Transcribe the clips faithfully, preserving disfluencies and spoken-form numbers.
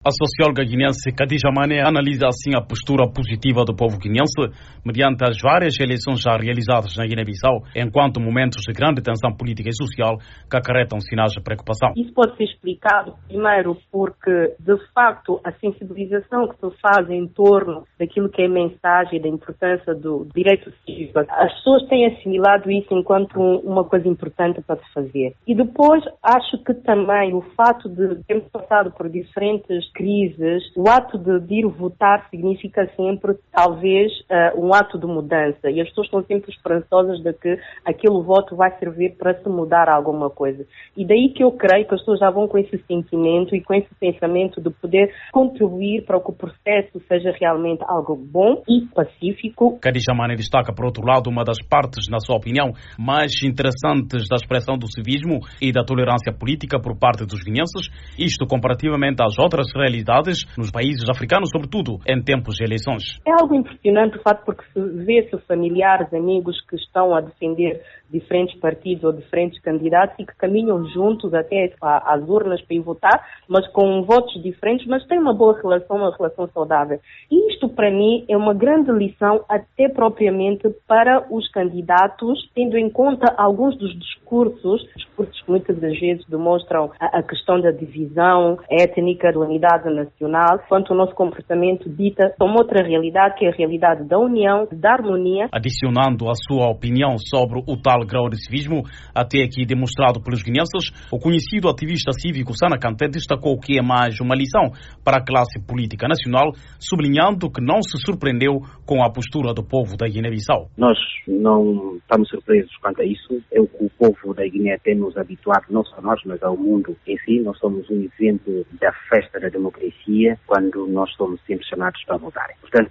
A socióloga guineense Khadija Mané analisa assim a postura positiva do povo guineense mediante as várias eleições já realizadas na Guiné-Bissau, enquanto momentos de grande tensão política e social que acarretam sinais de preocupação. Isso pode ser explicado, primeiro, porque, de facto, a sensibilização que se faz em torno daquilo que é a mensagem da importância do direito civil, as pessoas têm assimilado isso enquanto uma coisa importante para se fazer. E depois, acho que também o fato de termos passado por diferentes crises, o ato de, de ir votar significa sempre, talvez, uh, um ato de mudança. E as pessoas estão sempre esperançosas de que aquele voto vai servir para se mudar alguma coisa. E daí que eu creio que as pessoas já vão com esse sentimento e com esse pensamento de poder contribuir para que o processo seja realmente algo bom e pacífico. Khadija Mané destaca, por outro lado, uma das partes, na sua opinião, mais interessantes da expressão do civismo e da tolerância política por parte dos guineenses, isto comparativamente às outras realidades nos países africanos, sobretudo em tempos de eleições. É algo impressionante o fato porque se vê-se familiares, amigos que estão a defender diferentes partidos ou diferentes candidatos e que caminham juntos até às urnas para ir votar, mas com votos diferentes, mas têm uma boa relação, uma relação saudável. E isto, para mim, é uma grande lição até propriamente para os candidatos, tendo em conta alguns dos discursos, discursos que muitas das vezes demonstram a, a questão da divisão étnica, da unidade nacional, quanto o nosso comportamento dita uma outra realidade, que é a realidade da união, da harmonia. Adicionando a sua opinião sobre o tal grau de civismo, até aqui demonstrado pelos guineenses, o conhecido ativista cívico Sana Kanté destacou que é mais uma lição para a classe política nacional, sublinhando que não se surpreendeu com a postura do povo da Guiné-Bissau. Nós não estamos surpresos quanto a isso. É o que o povo da Guiné tem nos habituado, não só nós, mas ao mundo em si. Nós somos um exemplo da festa da democracia quando nós somos sempre chamados para votar. Portanto,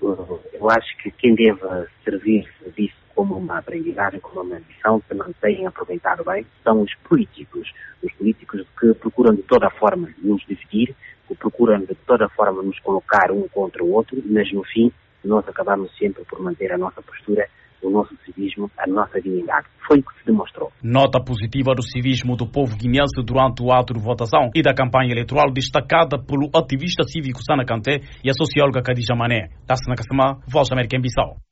eu acho que quem deve servir-se disso como uma aprendizagem, como uma missão, que não têm aproveitado bem, são os políticos. Os políticos que procuram de toda forma nos dividir, que procuram de toda forma nos colocar um contra o outro, mas no fim nós acabamos sempre por manter a nossa postura, o nosso civismo, a nossa dignidade. Foi o que se demonstrou. Nota positiva do civismo do povo guineense durante o ato de votação e da campanha eleitoral destacada pelo ativista cívico Sana Kanté e a socióloga Khadija Mané. Tassana Kassama, Voz da América em Bissau.